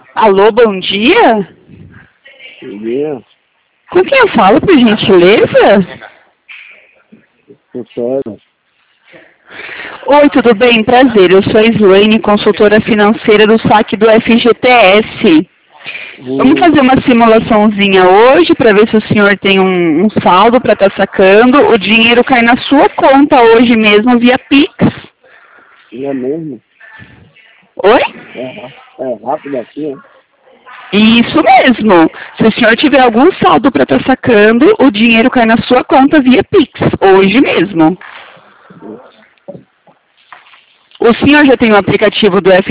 Alô, bom dia? Bom dia. Com quem eu falo, por gentileza? Professora. Oi, tudo bem? Prazer. Eu sou a Slaine, consultora financeira do saque do FGTS. Vamos fazer uma simulaçãozinha hoje para ver se o senhor tem um saldo para estar sacando. O dinheiro cai na sua conta hoje mesmo via Pix. Não é mesmo? Oi? É rápido assim, né? Isso mesmo. Se o senhor tiver algum saldo para estar sacando, o dinheiro cai na sua conta via Pix, hoje mesmo. O senhor já tem o aplicativo do